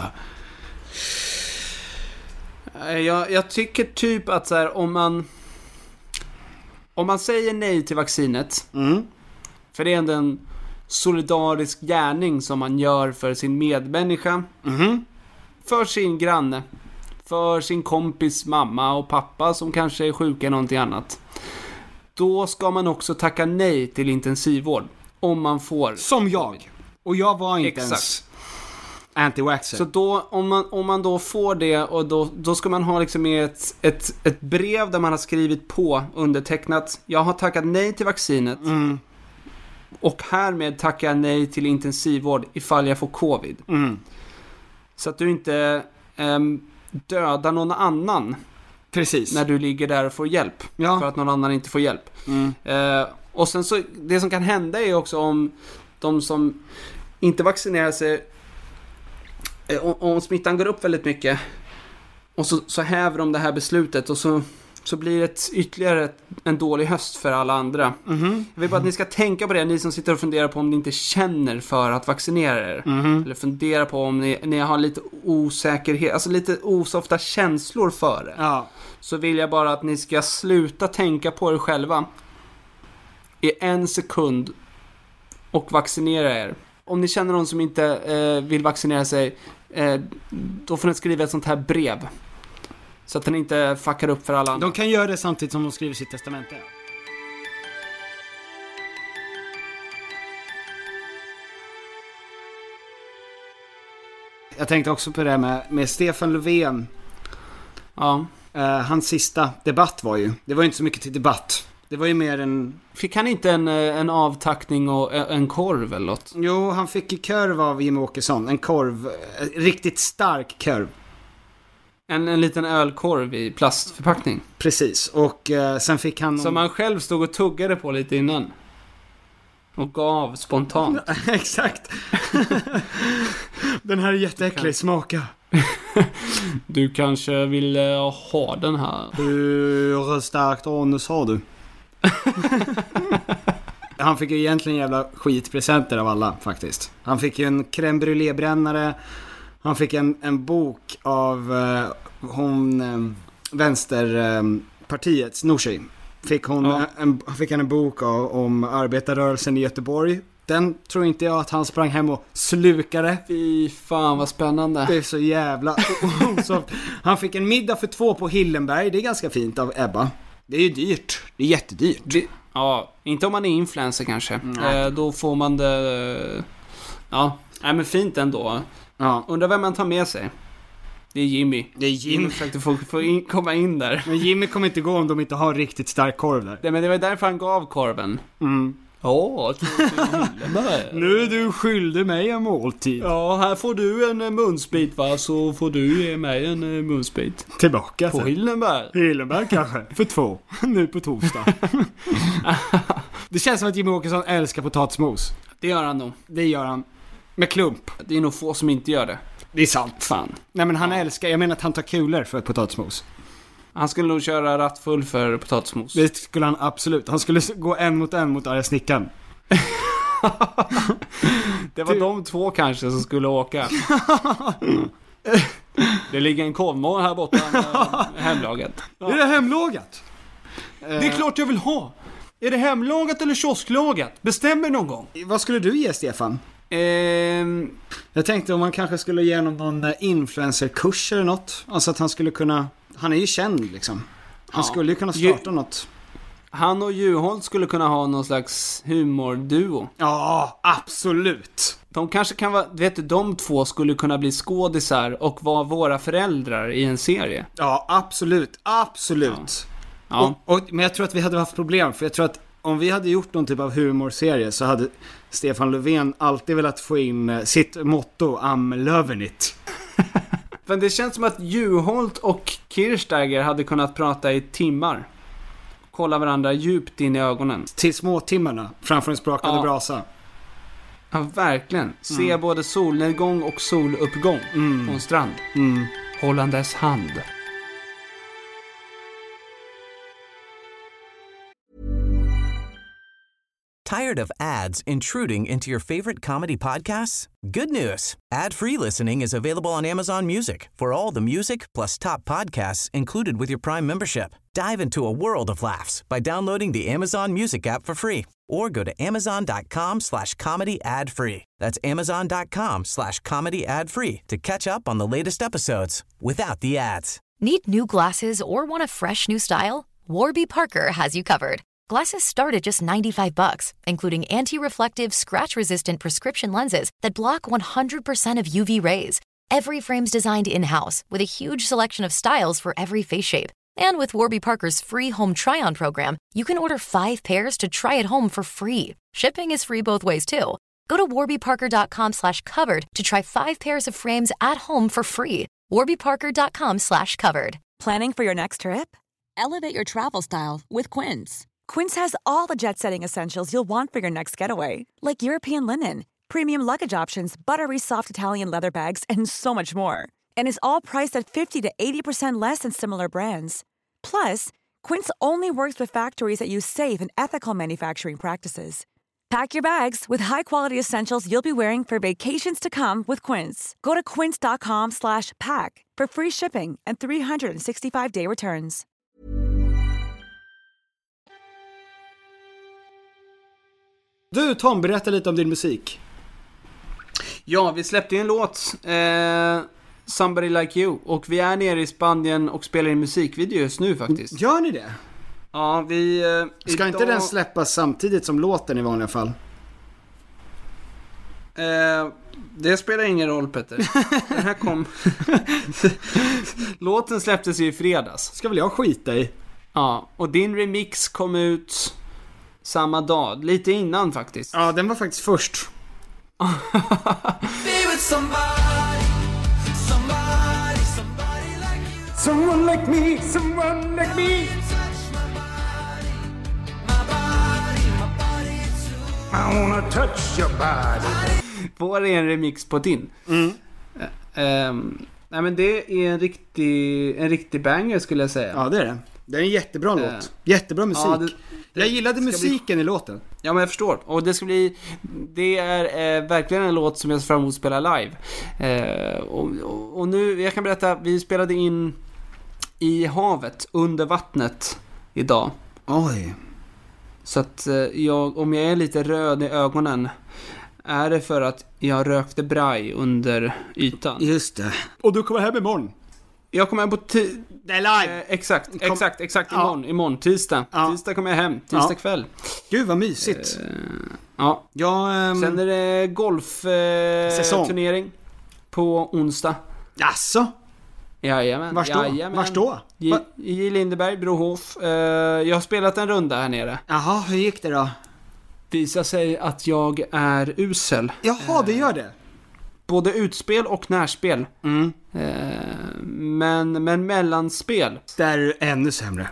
Jag, jag tycker typ att så här, om man om man säger nej till vaccinet, mm. för det är ändå en solidarisk gärning som man gör för sin medmänniska, mm. för sin granne, för sin kompis mamma och pappa som kanske är sjuka eller någonting annat, då ska man också tacka nej till intensivvård om man får. Som jag. Och jag var inte Exakt. ens anti-vaxxer. Så då, om man, om man då får det, och då, då ska man ha liksom ett, ett, ett brev där man har skrivit på, undertecknat, jag har tackat nej till vaccinet, mm. och härmed tackar jag nej till intensivvård ifall jag får covid. Mm. Så att du inte äm, dödar någon annan. Precis. När du ligger där och får hjälp. Ja. För att någon annan inte får hjälp. Mm. Uh, och sen så, det som kan hända är också om de som inte vaccinerar sig, om smittan går upp väldigt mycket, och så, så häver de det här beslutet, och så, så blir det ytterligare en dålig höst för alla andra. Mm-hmm. Jag vill bara att ni ska tänka på det, ni som sitter och funderar på om ni inte känner för att vaccinera er. Mm-hmm. Eller funderar på om ni, ni har lite osäkerhet, alltså lite osofta känslor för det. Ja. Så vill jag bara att ni ska sluta tänka på er själva i en sekund och vaccinera er. om ni känner någon som inte eh, vill vaccinera sig, eh, då får ni skriva ett sånt här brev. Så att den inte fuckar upp för alla andra. De kan göra det samtidigt som de skriver sitt testamente. Jag tänkte också på det med, med Stefan Löfven. Ja. Uh, hans sista debatt var ju, det var ju inte så mycket till debatt. Det var ju mer en... Fick han inte en, en avtackning och en korv eller något? Jo, han fick ju korv av Jimmie Åkesson. En korv, en riktigt stark korv. En, en liten ölkorv i plastförpackning. Precis, och uh, sen fick han... Som han själv stod och tuggade på lite innan. Och gav spontant. Exakt. Den här är jätteäcklig, smaka. Du kanske vill uh, ha den här. Hur starkt anus har du? Han fick ju egentligen jävla skitpresenter av alla faktiskt. Han fick ju en crème brûlée-brännare. Han fick en, en bok av uh, hon uh, vänsterpartiets uh, Nooshi. Fick hon ja. en, fick han en bok av, om arbetarrörelsen i Göteborg. Den tror inte jag att han sprang hem och slukade. Fy fan vad spännande. Det är så jävla så, han fick en middag för två på Hillenberg. Det är ganska fint av Ebba. Det är ju dyrt. Det är jättedyrt. Det, ja, inte om man är influencer kanske. Mm. Eh, då får man det. Ja, nej men fint ändå. Ja. Undrar vem man tar med sig. Det är Jimmy. Det är Jimmy. Försökte få, få in, komma in där. Men Jimmy kommer inte gå om de inte har riktigt stark korv där. Nej, men det var därför han gav korven. Mm. Ja, nu är du skyldig mig en måltid. Ja, här får du en munsbit va, så får du ge mig en munsbit. Tillbaka på Hillenberg. Hillenberg kanske, för två. Nu på torsdag. Det känns som att Jimmie Åkesson älskar potatismos. Det gör han nog. Det gör han. Med klump. Det är nog få som inte gör det. Det är sant. Fan. Nej men han ja. älskar, jag menar att han tar kulor för potatismos. Han skulle nog köra rattfull för potatismos. Det skulle han absolut. Han skulle gå en mot en mot arga snickaren. Det var du... de två kanske som skulle åka. Det ligger en korvmål här borta med hemlaget. Ja. Är det hemlagat? Det är klart jag vill ha. Är det hemlagat eller kiosklagat? Bestäm mig någon gång. Vad skulle du ge, Stefan? Ehm... Jag tänkte om man kanske skulle ge honom någon influencerkurs eller något. Alltså att han skulle kunna... Han är ju känd liksom. Han ja. skulle ju kunna starta Ju... något. Han och Juholt skulle kunna ha någon slags humorduo. Ja, absolut. De kanske kan vara... Vet du, de två skulle kunna bli skådisar och vara våra föräldrar i en serie. Ja, absolut. Absolut. Ja. Ja. Och, och, men jag tror att vi hade haft problem. För jag tror att om vi hade gjort någon typ av humorserie så hade Stefan Löfven alltid velat få in sitt motto I'm loving it. Men det känns som att Juholt och Kirchsteiger hade kunnat prata i timmar. Kolla varandra djupt in i ögonen. Till små timmarna framför en sprakande ja. brasa. Ja, verkligen. Se mm. både solnedgång och soluppgång mm. på en strand. Mm. Hållandes hand. Tired of ads intruding into your favorite comedy podcasts? Good news. Ad-free listening is available on Amazon Music for all the music plus top podcasts included with your Prime membership. Dive into a world of laughs by downloading the Amazon Music app for free or go to amazon.com slash comedy ad free. That's amazon.com slash comedy ad free to catch up on the latest episodes without the ads. Need new glasses or want a fresh new style? Warby Parker has you covered. Glasses start at just ninety-five bucks, including anti-reflective, scratch-resistant prescription lenses that block one hundred percent of U V rays. Every frame's designed in-house with a huge selection of styles for every face shape. And with Warby Parker's free home try-on program, you can order five pairs to try at home for free. Shipping is free both ways, too. Go to warbyparker.com slash covered to try five pairs of frames at home for free. warbyparker.com slash covered. Planning for your next trip? Elevate your travel style with Quince. Quince has all the jet-setting essentials you'll want for your next getaway, like European linen, premium luggage options, buttery soft Italian leather bags, and so much more. And is all priced at fifty to eighty percent less than similar brands. Plus, Quince only works with factories that use safe and ethical manufacturing practices. Pack your bags with high-quality essentials you'll be wearing for vacations to come with Quince. Go to quince.com slash pack for free shipping and three sixty-five day returns. Du Tom, berätta lite om din musik. Ja, vi släppte ju en låt, eh, Somebody Like You, och vi är nere i Spanien och spelar in musikvideo just nu faktiskt. Gör ni det? Ja, vi... Eh, Ska idag... inte den släppas samtidigt som låten i vanliga fall? Eh, det spelar ingen roll, Petter. Den här kom... Låten släpptes ju i fredags. Ska väl jag skita i? Ja, och din remix kom ut samma dag, lite innan faktiskt. Ja, den var faktiskt först. Someone like me, someone like me. I wanna touch your body. Vår är en remix på din. Mm. Uh, um, nej men det är en riktig, en riktig banger skulle jag säga. Ja, det är det. Det är en jättebra uh, låt. Jättebra musik. Ja, det, det jag gillade musiken bli... i låten. Ja, men jag förstår. Och det ska bli... Det är eh, verkligen en låt som jag ser fram emot att spela live. Eh, och, och, och nu, jag kan berätta, vi spelade in i havet, under vattnet idag. Oj. Så att eh, jag, om jag är lite röd i ögonen, är det för att jag rökte braj under ytan. Just det. Och du kommer hem imorgon. Jag kommer hem på ti- det är live. Eh, exakt, Kom... exakt, exakt imorgon, ja. imorgon, tisdag. Ja. Tisdag kommer jag hem, tisdag ja. kväll. Gud vad mysigt. Eh, ja. ja um... Sen är det golfturnering eh, på onsdag. Jaså? Jajamän. Vars då? Jajamän. Vars då? I, I Lindeberg, Brohof. Eh, jag har spelat en runda här nere. Jaha, hur gick det då? Visar sig att jag är usel. Jaha, det gör det. Både utspel och närspel. Mm. Eh, men, men mellanspel. Det är ännu sämre.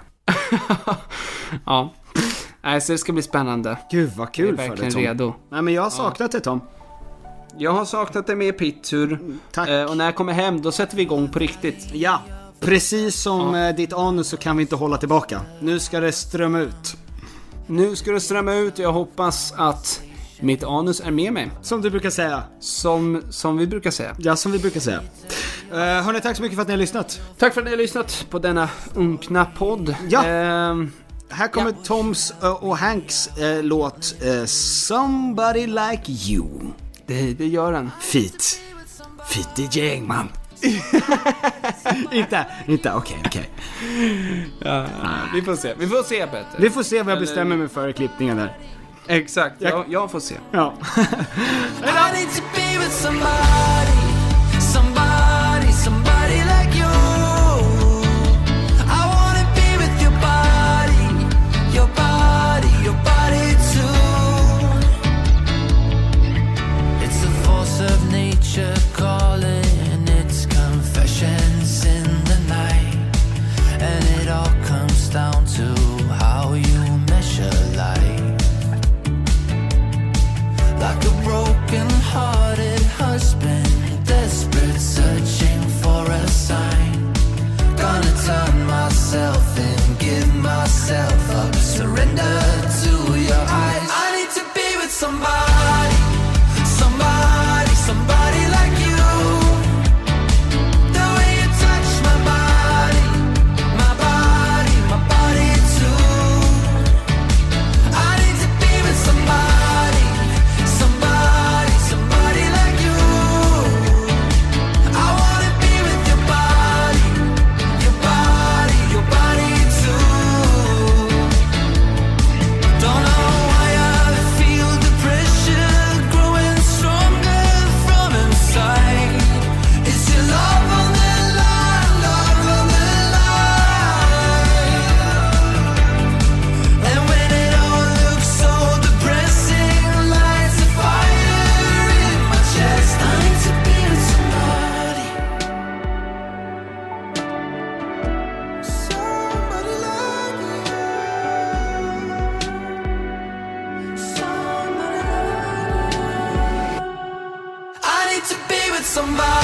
Ja. Nej, så det ska bli spännande. Gud vad kul för dig, Tom. Redo. Nej, men jag har saknat ja. det, Tom. Jag har saknat det med pittur. Mm, tack. Eh, och när jag kommer hem, då sätter vi igång på riktigt. Ja, precis som ja. ditt anus så kan vi inte hålla tillbaka. Nu ska det strömma ut. Nu ska det strömma ut och jag hoppas att mitt anus är med mig. Som du brukar säga. Som, som vi brukar säga. Ja, som vi brukar säga. Uh, hörni, tack så mycket för att ni har lyssnat. Tack för att ni har lyssnat på denna unkna podd. Ja. Uh, Här kommer ja. Toms uh, och Hanks uh, låt uh, Somebody Like You. Det, det gör den. Fit. Fit i gäng, man. inte, inte, okej, okay, okej. Okay. Ja, vi får se, vi får se Peter. Vi får se vad jag bestämmer mig för i klippningen där. Exakt, jag, jag får se. Ja. I need to be with somebody, somebody, somebody like you. I wanna be with your body, your body, your body too. It's a force of nature calling, it's confessions in the night. And it all comes down to how you measure life. Like a broken-hearted husband, desperate, searching for a sign. Gonna turn myself in, give myself up, surrender to your eyes. I need to be with somebody, somebody, somebody like you. The way you touch my body, my body, my body too. I need to be with somebody, somebody, somebody like you. I wanna be with your body, your body, your body too. Don't know why I feel the pressure growing stronger from inside. It's your love on the line, love on the line. And when it all looks so depressing, lights a fire in my chest. I need to be with somebody, somebody like you, somebody like you. I need to be with somebody.